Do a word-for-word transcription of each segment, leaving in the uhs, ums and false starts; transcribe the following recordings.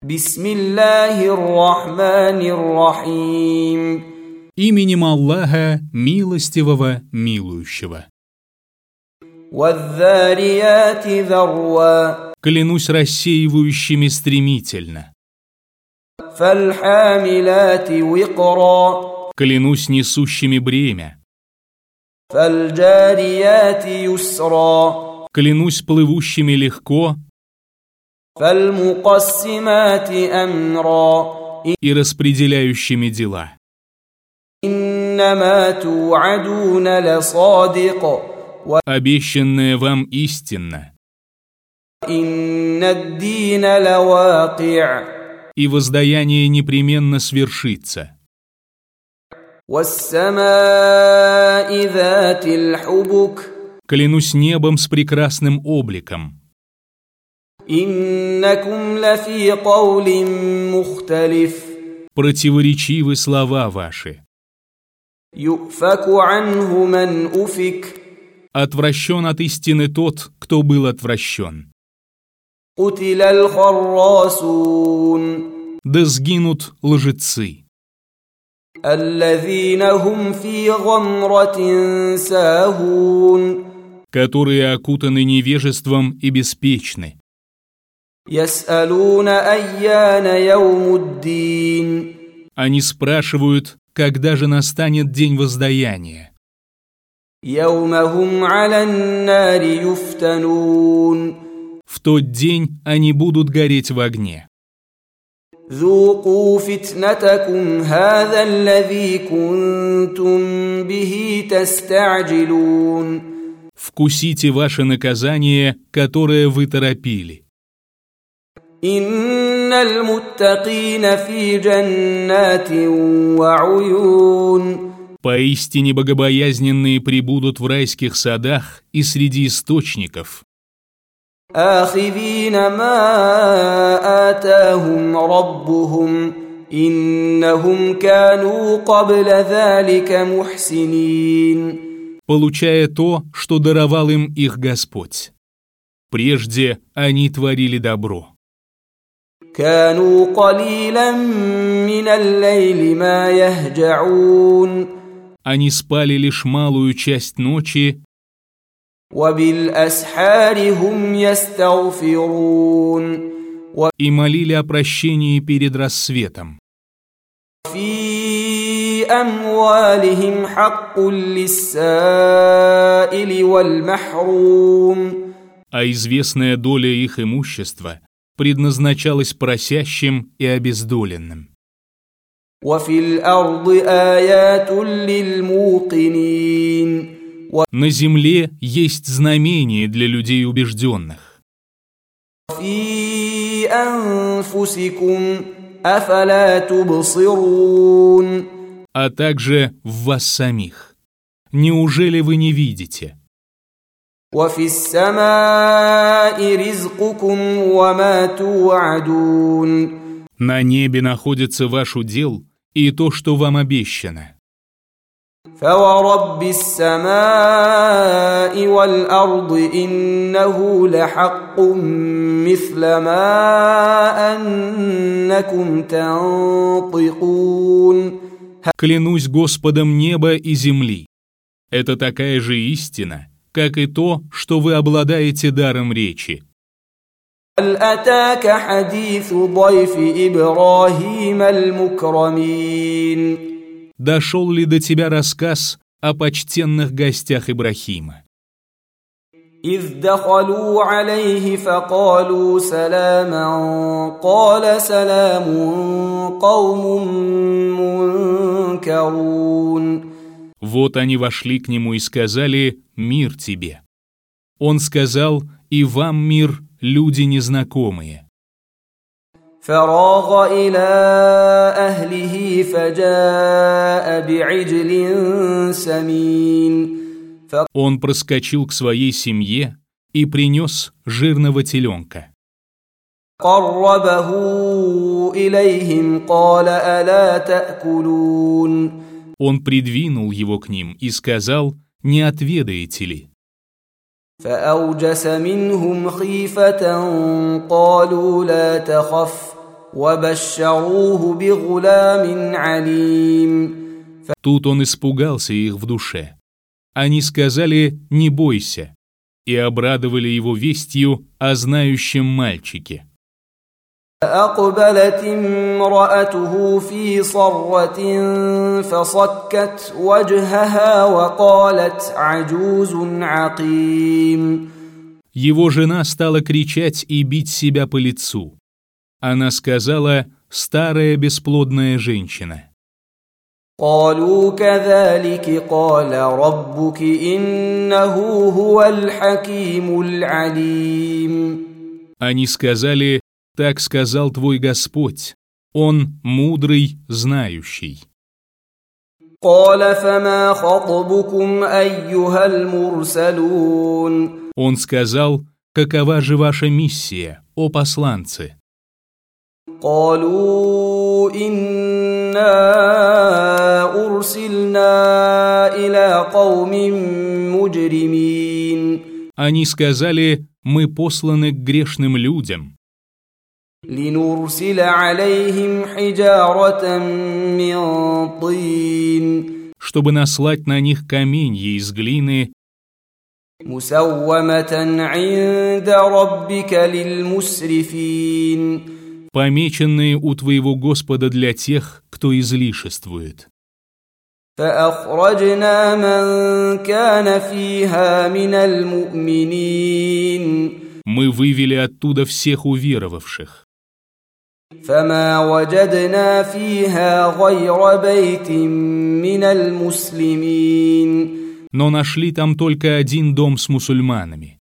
Бисмиллахир-рахманир-рахим. Именем Аллаха, милостивого, милующего. Ваззарияти зарва. Клянусь рассеивающими стремительно. Фальхамиляти викра. Клянусь несущими бремя. Фальджарияти юсра. Клянусь плывущими легко. Фальмукассимати амра. И распределяющими дела. Иннама ту'адуна ласадик. Обещанное вам истинно. Иннад-дина лавaqи'. И воздаяние непременно свершится. Вассама'i затил хубук. Клянусь небом с прекрасным обликом. Иннакум лафи каулин мухталиф. Противоречивы слова ваши. Юфаку анху ман уфик. Отвращен от истины тот, кто был отвращен. Кутиля аль-харрасун. Да сгинут лжецы. Аллазина хум фи гамратин сахун. Которые окутаны невежеством и беспечны. Яс'алуна айяна яумуддин. Они спрашивают, когда же настанет день воздаяния. Яумахум алян нари юфтанун. В тот день они будут гореть в огне. ذوقوا فتنتكم هذا الذي كنتم به تستعجلون. Вкусите ваше наказание, которое вы торопили. إن المتقين في جنات وعيون. Поистине богобоязненные пребудут в райских садах и среди источников. آخذين ما آتاهم ربهم إنهم كانوا قبل ذلك محسنين. Получая то, что даровал им их Господь. Прежде они творили добро. كانوا قليلا من الليل ما يهجعون. Они спали лишь малую часть ночи. وبالأسحار هم يستغفرون. И молили о прощении перед рассветом. في أموالهم حق للسائل والمحروم. А известная доля их имущества предназначалась просящим и обездоленным. وفي الأرض آيات للموقنين. На земле есть знамения для людей убежденных. في أنفسكم أفلا تبصرون. А также в вас самих. Неужели вы не видите? وفي السماء رزقكم وما توعدون. На небе находится ваш удел и то, что вам обещано. فورب السماء والأرض إنه لحق مثل ما أنكم تنطقون. Клянусь Господом неба и земли. Это такая же истина, как и то, что вы обладаете даром речи. هل أتاك حديث ضيف إبراهيم المكرمين. Дошел ли до тебя рассказ о почтенных гостях Ибрахима? إذ دخلوا عليه فقالوا سلاما قال سلام قوم منكرون. Вот они вошли к нему и сказали: «Мир тебе». Он сказал: «И вам мир, люди незнакомые». فراغ إلى أهله فجاء بعجل سمين. Он проскочил к своей семье и принес жирного теленка. قربه إليهم قال ألا تأكلون. Он придвинул его к ним и сказал: «Не отведаете ли?» فأوجس منهم خيفة قالوا لا تخف وبشروه بغلام عليم. Тут он испугался их в душе. Они сказали: «Не бойся», и обрадовали его вестью о знающем мальчике. فأقبلت امرأته في صرة فصكت وجهها وقالت عجوز عقيم. Его жена стала кричать и бить себя по лицу. Она сказала: «Старая бесплодная женщина». قالوا كذلك قال ربك إنه هو الحكيم العليم. Они сказали: «Так сказал твой Господь, Он мудрый, знающий». قال فما خطبكم أيها المرسلون. Он сказал: «Какова же ваша миссия, о посланцы?» قالوا إنا أرسلنا إلى قوم مجرمين. Они сказали: «Мы посланы к грешным людям, لنرسل عليهم حجارة من طين. чтобы наслать на них каменья из глины, مسومة عند ربك للمسرفين. помеченные у твоего Господа для тех, кто излишествует». فأخرجنا من كان فيها من المؤمنين. Мы вывели оттуда всех уверовавших. فما وجدنا فيها غير بيت من المسلمين. Но нашли там только один дом с мусульманами.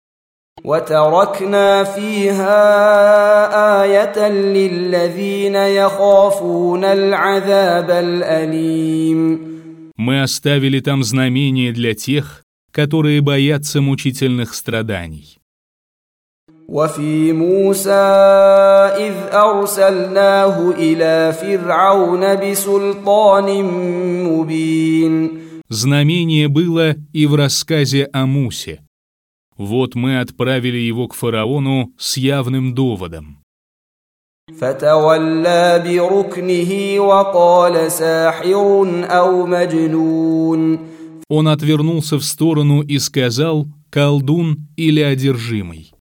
وتركنا فيها آية للذين يخافون العذاب الأليم. Мы оставили там знамение для тех, которые боятся мучительных страданий. وفي موسى إذ أرسلناه إلى فرعون بسلطان مبين. Знамение было и в рассказе о Мусе. Вот мы отправили его к фараону с явным доводом. فتولى بركنه وقال ساحر أو مجنون. Он отвернулся в сторону и сказал: «Колдун или одержимый».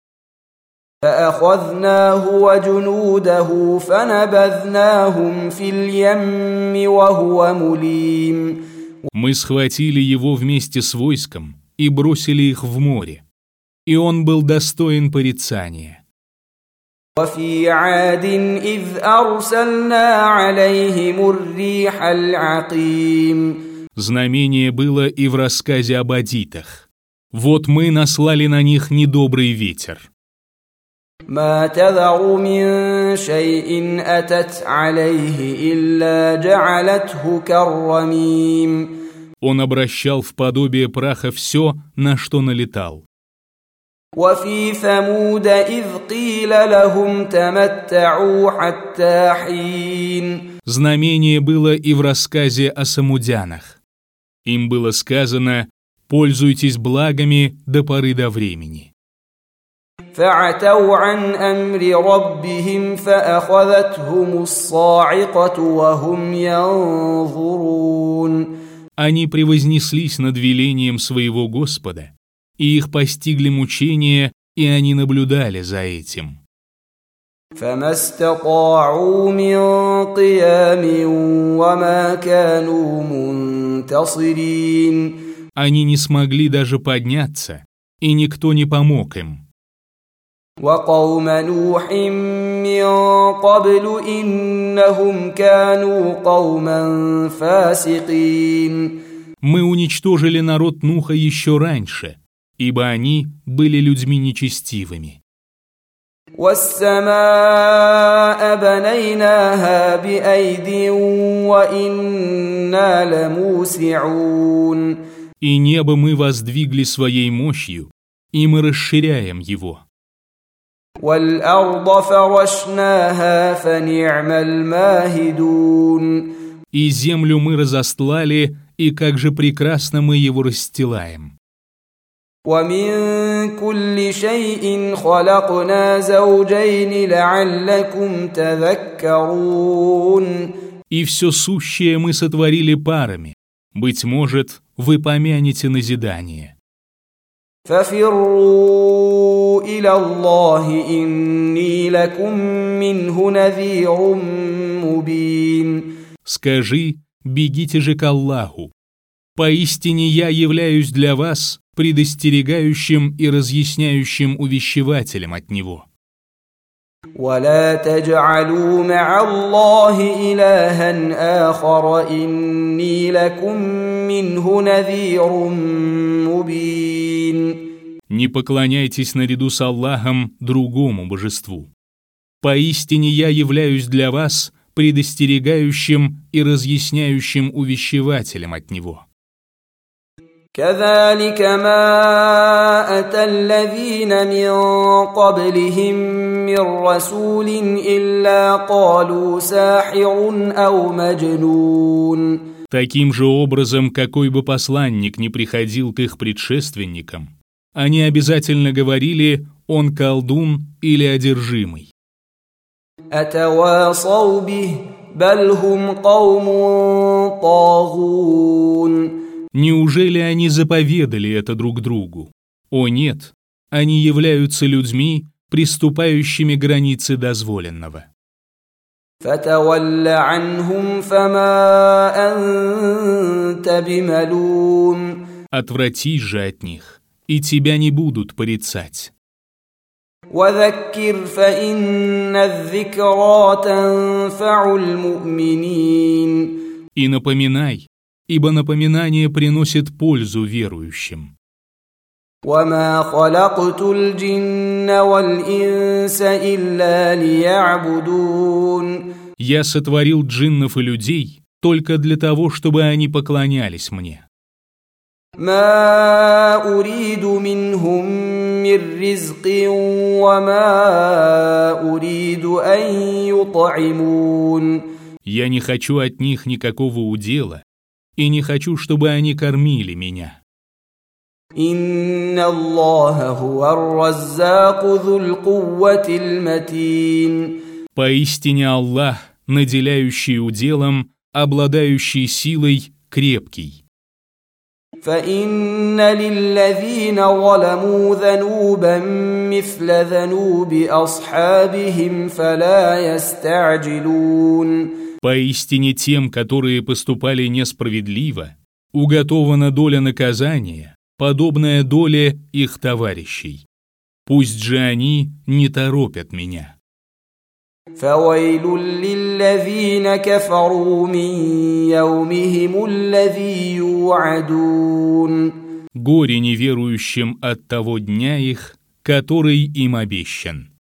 فأخذناه وجنوده فنبذناهم في اليم وهو مليم. Мы схватили его вместе с войском и бросили их в море, и он был достоин порицания. وفي عاد إذ أرسلنا عليهم الريح العقيم. Знамение было и в рассказе об адитах. Вот мы наслали на них недобрый ветер. ما تذر من شيء أتت عليه إلا جعلته كالرميم. Он обращал в подобие праха все, на что налетал. وفي ثمود إذ قيل لهم تمتعوا حتى حين. Знамение было и в рассказе о самудянах. Им было сказано: «Пользуйтесь благами до поры до времени». فعتوا عن أمر ربهم فأخذتهم الصاعقة وهم ينظرون. Они превознеслись над велением своего Господа, и их постигли мучения, и они наблюдали за этим. فما استطاعوا من قيام وما كانوا منتصرين. Они не смогли даже подняться, и никто не помог им. وقوم نوح من قبل إنهم كانوا قوما فاسقين. Мы уничтожили народ Нуха еще раньше, ибо они были людьми нечестивыми. والسماء بنيناها بأيد وإنا لموسعون. И небо мы воздвигли своей мощью, и мы расширяем его. والأرض فرشناها فنعم الماهدون. И землю мы разостлали, и как же прекрасно мы его расстилаем. ومن كل شيء خلقنا زوجين لعلكم تذكرون. И все сущее мы сотворили парами. Быть может, вы помянете назидание. ففروا إلى الله إني لكم منه نذير مبين. Скажи, бегите же к Аллаху. Поистине я являюсь для вас предостерегающим и разъясняющим увещевателем от Него. ولا تجعلوا مع الله إلها آخر إني لكم منه نذير مبين. Не поклоняйтесь наряду с Аллахом другому божеству. Поистине я являюсь для вас предостерегающим и разъясняющим увещевателем от Него. كذلك ما أتى الذين من قبلهم من رسول إلا قالوا ساحر أو مجنون. Таким же образом, какой бы посланник ни приходил к их предшественникам, они обязательно говорили: он колдун или одержимый. أتواصوا به بل هم قوم طاغون. Неужели они заповедали это друг другу? О нет, они являются людьми, приступающими к границе дозволенного. فَتَوَلَّ عَنْهُمْ فَمَا أَنْتَ بِمَلُومٍ. Отвратись же от них, и тебя не будут порицать. وَذَكِّرْ فَإِنَّ الذِّكْرَى تَنْفَعُ الْمُؤْمِنِينَ. И напоминай, ибо напоминание приносит пользу верующим. وَمَا خَلَقْتُ الْجِنَّ وَالْإِنسَ إِلَّا لِيَعْبُدُونَ. Я сотворил джиннов и людей только для того, чтобы они поклонялись мне. مَا أُرِيدُ مِنْهُمْ مِنْ رِزْقٍ وَمَا أُرِيدُ أَنْ يُطْعِمُونَ. Я не хочу от них никакого удела, и не хочу, чтобы они кормили меня. إِنَّ اللَّهَ هُوَ الرَّزَّاقُ ذُو الْقُوَّةِ الْمَتِينُ. Поистине Аллах, наделяющий уделом, обладающий силой, крепкий. فَإِنَّ لِلَّذِينَ ظَلَمُوا ذَنُوبًا مِثْلَ ذَنُوبِ أَصْحَابِهِمْ فَلَا يَسْتَعْجِلُونَ. Поистине тем, которые поступали несправедливо, уготована доля наказания, подобная доле их товарищей. Пусть же они не торопят меня. فَوَيْلٌ لِلَّذِينَ كَفَرُوا مِنْ يَوْمِهِمُ الَّذِي يُوعَدُونَ. Горе неверующим от того дня их, который им обещан.